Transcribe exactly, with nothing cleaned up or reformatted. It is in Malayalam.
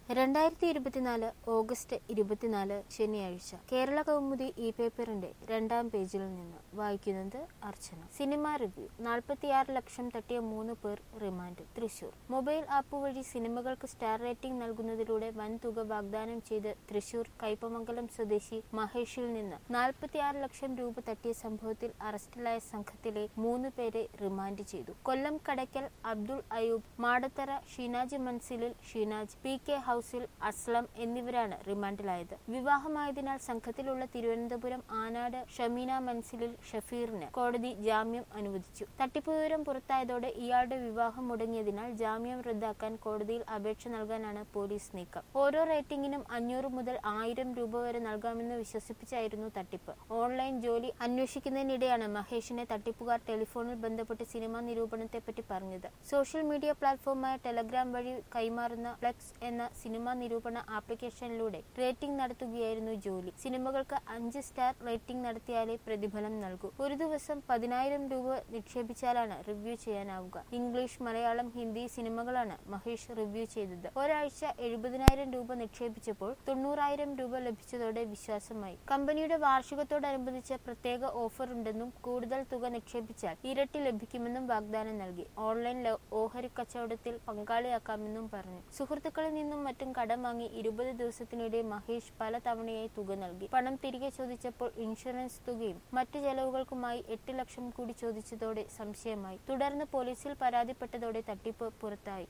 രണ്ടായിരത്തി ഇരുപത്തിനാല് ഓഗസ്റ്റ് ഇരുപത്തിനാല് ശനിയാഴ്ച കേരള കൗമുദി ഇ പേപ്പറിന്റെ രണ്ടാം പേജിൽ നിന്ന് വായിക്കുന്നത് അർച്ചന. Cinema review. നാൽപ്പത്തിയാറ് ലക്ഷം തട്ടിയ മൂന്ന് പേർ റിമാൻഡിൽ. തൃശൂർ. മൊബൈൽ ആപ്പ് വഴി സിനിമകൾക്ക് സ്റ്റാർ റേറ്റിംഗ് നൽകുന്നതിലൂടെ വൻ തുക വാഗ്ദാനം ചെയ്ത് തൃശൂർ കയ്പമംഗലം സ്വദേശി മഹേഷിൽ നിന്ന് നാൽപ്പത്തിയാറ് ലക്ഷം രൂപ തട്ടിയ സംഭവത്തിൽ അറസ്റ്റിലായ സംഘത്തിലെ മൂന്ന് പേരെ റിമാൻഡ് ചെയ്തു. കൊല്ലം കടയ്ക്കൽ അബ്ദുൾ അയൂബ്, മാടത്തറ ഷീനാജ് മൻസിലിൽ Sheenaj, P K house Aslam എന്നിവരാണ് റിമാൻഡിലായത്. വിവാഹമായതിനാൽ സംഘത്തിലുള്ള തിരുവനന്തപുരം ആനാട് ഷമീന മൻസിലിൽ ഷഫീറിന് കോടതി ജാമ്യം അനുവദിച്ചു. തട്ടിപ്പ് വിവരം പുറത്തായതോടെ ഇയാളുടെ വിവാഹം മുടങ്ങിയതിനാൽ ജാമ്യം റദ്ദാക്കാൻ കോടതിയിൽ അപേക്ഷ നൽകാനാണ് പോലീസ് നീക്കം. ഓരോ റേറ്റിംഗിനും അഞ്ഞൂറ് മുതൽ ആയിരം രൂപ വരെ നൽകാമെന്ന് വിശ്വസിപ്പിച്ചായിരുന്നു തട്ടിപ്പ്. ഓൺലൈൻ ജോലി അന്വേഷിക്കുന്നതിനിടെയാണ് മഹേഷിനെ തട്ടിപ്പുകാർ ടെലിഫോണിൽ ബന്ധപ്പെട്ട് സിനിമാ നിരൂപണത്തെപ്പറ്റി പറഞ്ഞത്. സോഷ്യൽ മീഡിയ പ്ലാറ്റ്ഫോമായ ടെലഗ്രാം വഴി കൈമാറുന്ന ഫ്ലെക്സ് എന്ന സിനിമാ നിരൂപണ ആപ്ലിക്കേഷനിലൂടെ റേറ്റിംഗ് നടത്തുകയായിരുന്നു ജോലി. സിനിമകൾക്ക് അഞ്ച് സ്റ്റാർ റേറ്റിംഗ് നടത്തിയാലേ പ്രതിഫലം നൽകൂ. ഒരു ദിവസം പതിനായിരം രൂപ നിക്ഷേപിച്ചാലാണ് റിവ്യൂ ചെയ്യാനാവുക. ഇംഗ്ലീഷ്, മലയാളം, ഹിന്ദി സിനിമകളാണ് മഹേഷ് റിവ്യൂ ചെയ്തത്. ഒരാഴ്ച എഴുപതിനായിരം രൂപ നിക്ഷേപിച്ചപ്പോൾ തൊണ്ണൂറായിരം രൂപ ലഭിച്ചതോടെ വിശ്വാസമായി. കമ്പനിയുടെ വാർഷികത്തോടനുബന്ധിച്ച് പ്രത്യേക ഓഫർ ഉണ്ടെന്നും കൂടുതൽ തുക നിക്ഷേപിച്ചാൽ ഇരട്ടി ലഭിക്കുമെന്നും വാഗ്ദാനം നൽകി. ഓൺലൈൻ ഓഹരി കച്ചവടത്തിൽ പങ്കാളിയാക്കാമെന്നും പറഞ്ഞു. സുഹൃത്തുക്കളിൽ നിന്നും മറ്റും കടം വാങ്ങി ഇരുപത് ദിവസത്തിനിടെ മഹേഷ് പല തവണയായി തുക നൽകി. പണം തിരികെ ചോദിച്ചപ്പോൾ ഇൻഷുറൻസ് തുകയും മറ്റു ചെലവുകൾക്കുമായി എട്ട് ലക്ഷം കൂടി ചോദിച്ചതോടെ സംശയമായി. തുടർന്ന് പോലീസിൽ പരാതിപ്പെട്ടതോടെ തട്ടിപ്പ് പുറത്തായി.